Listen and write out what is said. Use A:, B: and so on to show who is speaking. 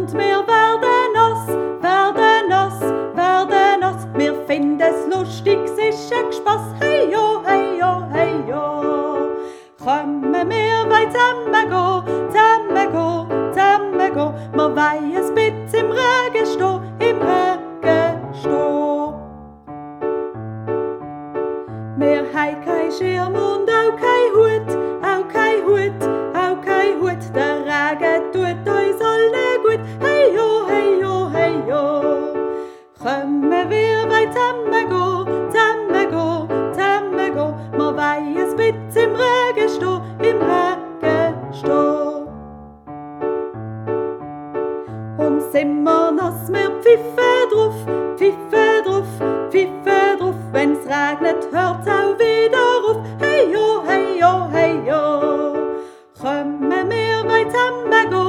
A: und wir werden nass, werden nass, werden nass. Wir finden's lustig, es ist ein Spass, hey jo, hey jo, hey jo. Kommen wir weit zusammen go, wir wollen ein bisschen im Regen stehen, im Regen stehen. Wir haben kein Schirm und auch kein Hut, auch kein Hut, auch kein Hut. Der Regen tut uns allen gut, hey jo, hey jo, hey jo. Kommen wir weit zusammen go, wir wollen ein bisschen im Regen stehen, im Regen stehen. Und sind wir nass, wir pfiffen drauf, pfiffen drauf, pfiffen drauf. Wenn's regnet, hört's auch wieder auf, hey jo, hey jo, hey jo. Kommen wir weit zusammen go,